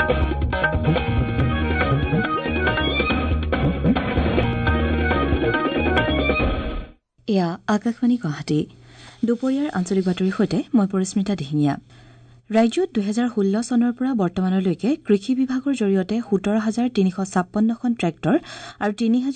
এয়া আকাশবাণী গুৱাহাটী দুপৰীয়াৰ আঞ্চলিক বাতৰিৰ সৈতে মই পৰিস্মিতা দিহিঙীয়া। ৰাজ্যত 2016 চনৰ পৰা বৰ্তমানলৈকে কৃষি বিভাগৰ জৰিয়তে 17,356খন ট্ৰেক্টৰ আৰু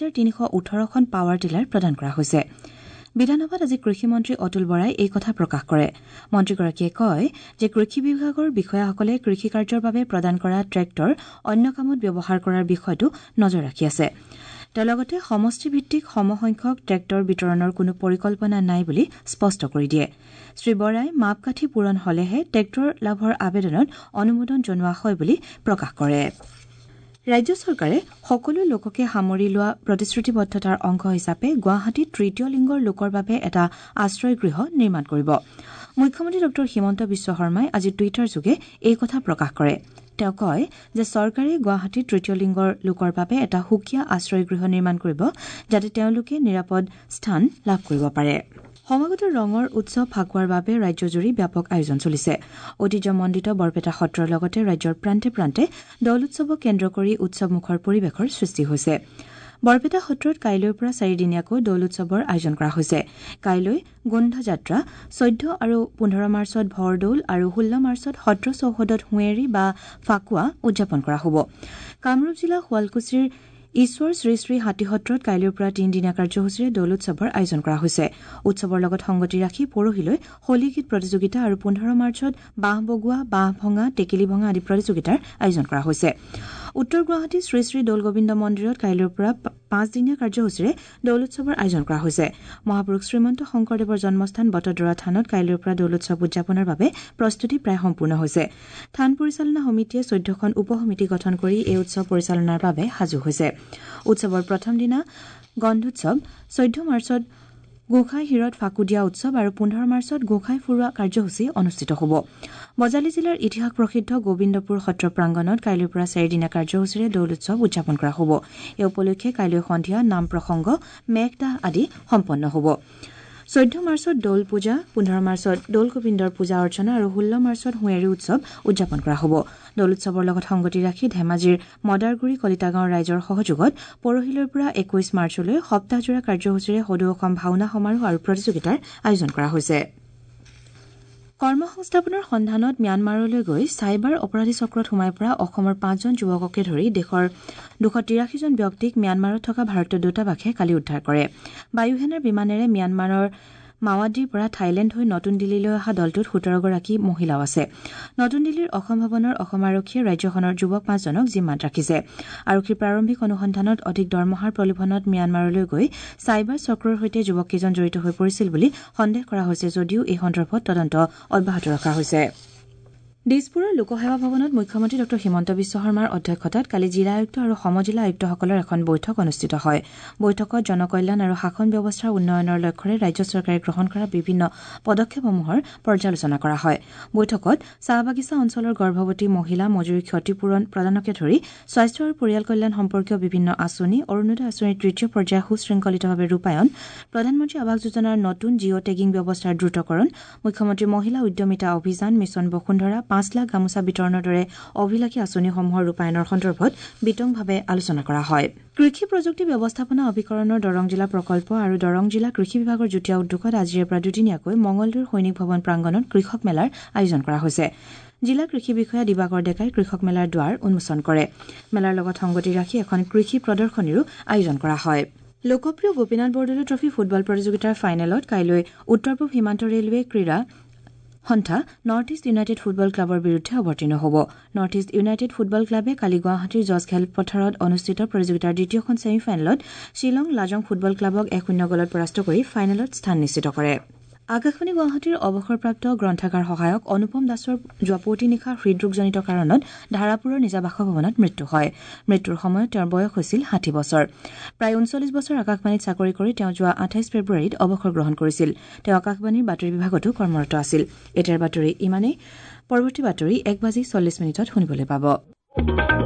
3,318খন পাৱাৰ টিলাৰ প্ৰদান কৰা হৈছে। বিধানসভাত আজি কৃষিমন্ত্ৰী অতুল বৰাই এই কথা প্ৰকাশ কৰে। মন্ত্ৰীগৰাকীয়ে কয় যে কৃষি বিভাগৰ বিষয়াসকলে কৃষি কাৰ্যৰ বাবে প্ৰদান কৰা ট্ৰেক্টৰ অন্য কামত ব্যৱহাৰ কৰাৰ বিষয়টো নজৰ ৰাখি আছে। তেওঁ লগতে সমষ্টিভিত্তিক সমসংখ্যক ট্ৰেক্টৰ বিতৰণৰ কোনো পৰিকল্পনা নাই বুলি স্পষ্ট কৰি দিয়ে। শ্ৰীবৰাই মাপকাঠি পূৰণ হলেহে ট্ৰেক্টৰ লাভৰ আবেদনত অনুমোদন জনোৱা হয় বুলি প্ৰকাশ কৰে। ৰাজ্য চৰকাৰে সকলো লোককে সামৰি লোৱা প্ৰতিশ্ৰুতিবদ্ধতাৰ অংশ হিচাপে গুৱাহাটীত তৃতীয় লিংগৰ লোকৰ বাবে এটা আশ্ৰয় গৃহ নিৰ্মাণ কৰিব। মুখ্যমন্ত্ৰী ড হিমন্ত বিশ্ব শৰ্মাই আজি টুইটাৰ যোগে এই কথা প্ৰকাশ কৰে। তেওঁ কয় যে চৰকাৰে গুৱাহাটীৰ তৃতীয় লিংগৰ লোকৰ বাবে এটা সুকীয়া আশ্ৰয় গৃহ নিৰ্মাণ কৰিব, যাতে তেওঁলোকে নিৰাপদ স্থান লাভ কৰিব পাৰে। সমাগত ৰঙৰ উৎসৱ ফাকুৱাৰ বাবে ৰাজ্যজুৰি ব্যাপক আয়োজন চলিছে। ঐতিহ্যমণ্ডিত বৰপেটা সত্ৰৰ লগতে ৰাজ্যৰ প্ৰান্তে প্ৰান্তে দৌল উৎসৱক কেন্দ্ৰ কৰি উৎসৱমুখৰ পৰিৱেশৰ সৃষ্টি হৈছে। বৰপেটা সত্ৰত কাইলৈৰ পৰা 4 দিনীয়াকৈ দৌল উৎসৱৰ আয়োজন কৰা হৈছে। কাইলৈ গোন্ধ যাত্ৰা, 14 আৰু 15 মাৰ্চত ভৰদৌল আৰু 16 মাৰ্চত সত্ৰ চৌহদত হুঁৱেৰী বা ফাকুৱা উদযাপন কৰা হ'ব। কামৰূপ জিলা শুৱালকুছিৰ ঈশ্বৰ শ্ৰী শ্ৰী হাতীসত্ৰত কাইলৈৰ পৰা 3 দিনীয়া কাৰ্যসূচীৰে দৌল উৎসৱৰ আয়োজন কৰা হৈছে। উৎসৱৰ লগত সংগতি ৰাখি পৰহিলৈ হোলী গীত প্ৰতিযোগিতা আৰু 15 মাৰ্চত বাঁহ বগোৱা, বাঁহ ভঙা, টেকেলি ভঙা আদি প্ৰতিযোগিতাৰ আয়োজন কৰা হৈছে। উত্তৰ গুৱাহাটী শ্ৰী শ্ৰী দৌল গোবিন্দ মন্দিৰত কাইলৈৰ পৰা 5 দিনীয়া কাৰ্যসূচীৰে দৌল উৎসৱৰ আয়োজন কৰা হৈছে। মহাপুৰুষ শ্ৰীমন্ত শংকৰদেৱৰ জন্মস্থান বটদ্ৰৱা থানত কাইলৈৰ পৰা দৌল উৎসৱ উদযাপনৰ বাবে প্ৰস্তুতি প্ৰায় সম্পূৰ্ণ হৈছে। থান পৰিচালনা সমিতিয়ে 14খন উপ সমিতি গঠন কৰি এই উৎসৱ পৰিচালনাৰ বাবে সাজু হৈছে। উৎসৱৰ প্ৰথম দিনা গন্ধোৎসৱ, 14 মাৰ্চত গোঁসাই শিৰত ফাকু দিয়া উৎসৱ আৰু 15 মাৰ্চত গোঁসাই ফুৰোৱা কাৰ্যসূচী অনুষ্ঠিত হ'ব। বজালী জিলাৰ ইতিহাস প্ৰসিদ্ধ গোবিন্দপুৰ সত্ৰ প্ৰাংগণত কাইলৈৰ পৰা 4 দিনীয়া কাৰ্যসূচীৰে দৌল উৎসৱ উদযাপন কৰা হ'ব। এই উপলক্ষে কাইলৈ সন্ধিয়া নাম প্ৰসংগ, মেঘদাহ আদি সম্পন্ন হ'ব। 14 মাৰ্চত দৌল পূজা, 15 মাৰ্চত দৌল গোবিন্দৰ পূজা অৰ্চনা আৰু 16 মাৰ্চত হুঁৱেৰী উৎসৱ উদযাপন কৰা হ'ব। দৌল উৎসৱৰ লগত সংগতি ৰাখি ধেমাজিৰ মদাৰগুৰি কলিতাগাঁৱৰ ৰাইজৰ সহযোগত পৰহিলৈৰ পৰা 21 মাৰ্চলৈ সপ্তাহজোৰা কাৰ্যসূচীৰে সদৌ অসম ভাওনা সমাৰোহ আৰু প্ৰতিযোগিতাৰ আয়োজন কৰা হৈছে। কৰ্মসংস্থাপনৰ সন্ধানত ম্যানমাৰলৈ গৈ চাইবাৰ অপৰাধী চক্ৰত সোমাই পৰা অসমৰ 5জন যুৱককে ধৰি দেশৰ 283জন ব্যক্তিক ম্যানমাৰত থকা ভাৰতীয় দূতাবাসে কালি উদ্ধাৰ কৰে। বায়ুসেনাৰ বিমানেৰে ম্যানমাৰৰ মাৱাদিৰ পৰা থাইলেণ্ড হৈ নতুন দিল্লীলৈ অহা দলটোত 17গৰাকী মহিলাও আছে। নতুন দিল্লীৰ অসম ভৱনৰ অসম আৰক্ষীয়ে ৰাজ্যখনৰ যুৱক 5জনক জিম্মাত ৰাখিছে। আৰক্ষীৰ প্ৰাৰম্ভিক অনুসন্ধানত অধিক দৰমহাৰ প্ৰলোভনত ম্যানমাৰলৈ গৈ চাইবাৰ চক্ৰৰ সৈতে যুৱককেইজন জড়িত হৈ পৰিছিল বুলি সন্দেহ কৰা হৈছে যদিও এই সন্দৰ্ভত তদন্ত অব্যাহত ৰখা হৈছে। দিছপুৰৰ লোকসেৱা ভৱনত মুখ্যমন্ত্ৰী ড হিমন্ত বিশ্ব শৰ্মাৰ অধ্যক্ষতাত কালি জিলা আয়ুক্ত আৰু সমজিলা আয়ুক্তসকলৰ এখন বৈঠক অনুষ্ঠিত হয়। বৈঠকত জনকল্যাণ আৰু শাসন ব্যৱস্থাৰ উন্নয়নৰ লক্ষ্যৰে ৰাজ্য চৰকাৰে গ্ৰহণ কৰা বিভিন্ন পদক্ষেপসমূহৰ পৰ্যালোচনা কৰা হয়। বৈঠকত চাহ বাগিচা অঞ্চলৰ গৰ্ভৱতী মহিলা মজুৰি ক্ষতিপূৰণ প্ৰদানকে ধৰি স্বাস্থ্য আৰু পৰিয়াল কল্যাণ সম্পৰ্কীয় বিভিন্ন আঁচনি, অৰুণোদয় আঁচনিৰ 3য় পৰ্যায় সুশৃংখলিতভাৱে ৰূপায়ণ, প্ৰধানমন্ত্ৰী আৱাস যোজনাৰ নতুন জিঅ' টেগিং ব্যৱস্থাৰ দ্ৰুতকৰণ, মুখ্যমন্ত্ৰী মহিলা উদ্যমিতা অভিযান, মিছন বসুন্ধৰা, 5 লাখ গামোচা বিতৰণৰ দৰে অভিলাষী আঁচনিসমূহৰ ৰূপায়ণৰ সন্দৰ্ভত বিতংভাৱে আলোচনা কৰা হয়। কৃষি প্ৰযুক্তি ব্যৱস্থাপনা অভিকৰণৰ দৰং জিলা প্ৰকল্প আৰু দৰং জিলা কৃষি বিভাগৰ যুটীয়া উদ্যোগত আজিৰে পৰা দুদিনীয়াকৈ মঙলদৈৰ সৈনিক ভৱন প্ৰাংগণত কৃষক মেলাৰ আয়োজন কৰা হৈছে। জিলা কৃষি বিষয়া দিবাকৰ ডেকাই কৃষক মেলাৰ দুৱাৰ উন্মোচন কৰে। মেলাৰ লগত সংগতি ৰাখি এখন কৃষি প্ৰদৰ্শনীৰো আয়োজন কৰা হয়। লোকপ্ৰিয় গোপীনাথ বৰদলৈ ট্ৰফী ফুটবল প্ৰতিযোগিতাৰ ফাইনেলত কাইলৈ উত্তৰ পূব সীমান্ত ৰেলৱে ক্ৰীড়া সন্থা নৰ্থ ইষ্ট ইউনাইটেড ফুটবল ক্লাবৰ বিৰুদ্ধে অৱতীৰ্ণ হ'ব। নৰ্থ ইষ্ট ইউনাইটেড ফুটবল ক্লাবে কালি গুৱাহাটীৰ জজ খেলপথাৰত অনুষ্ঠিত প্ৰতিযোগিতাৰ দ্বিতীয়খন ছেমি ফাইনেলত শ্বিলং লাজং ফুটবল ক্লাবক 1-0 গলত পৰাস্ত কৰি ফাইনেলত স্থান নিশ্চিত কৰে। আকাশবাণী গুৱাহাটীৰ অৱসৰপ্ৰাপ্ত গ্ৰন্থাগাৰ সহায়ক অনুপম দাসৰ যোৱা পুৱতি নিশা হৃদৰোগজনিত কাৰণত ধাৰাপুৰৰ নিজা বাসভৱনত মৃত্যু হয়। মৃত্যুৰ সময়ত তেওঁৰ বয়স হৈছিল 60 বছৰ। প্ৰায় 39 বছৰ আকাশবাণীত চাকৰি কৰি তেওঁ যোৱা 28 ফেব্ৰুৱাৰীত অৱসৰ গ্ৰহণ কৰিছিল। তেওঁ আকাশবাণীৰ বাতৰি বিভাগতো কৰ্মৰত আছিল। এতিয়াৰ বাতৰি ইমানেই। পৰৱৰ্তী বাতৰি 1:40 শুনিবলৈ পাব।